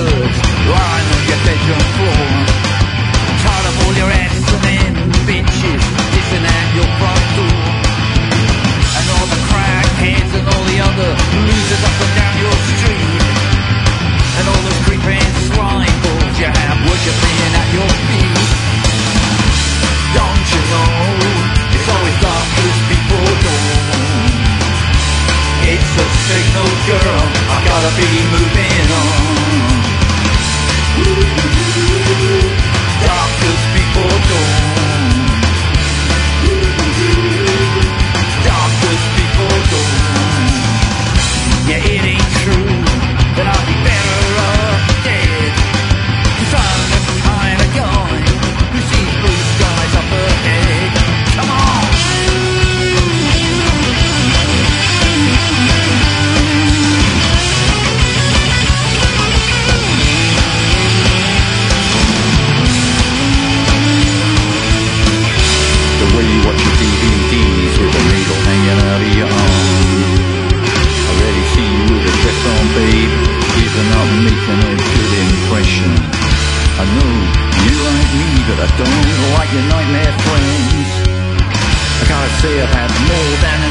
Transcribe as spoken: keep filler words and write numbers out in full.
birds lying on your bedroom floor. Tired of all your ass and then bitches dissing at your front door. And all the crackheads and all the other losers up and down your street. And all those creeping slime balls you have worshipping at your feet. Don't you know, it's always darkest before dawn. It's a signal, girl, I gotta be moving on. Darkest before dawn. Darkest before dawn. Yeah, it ain't true, then I'll be better off dead. 'Cause I'm the kind of guy who sees blue skies up ahead. Come on! The way you watch your D V Ds with a needle hanging out of your arm. I already see you with a dress on, babe, keeping up, making a good impression. I know you like me, but I don't like your nightmare friends. I gotta say I've had more than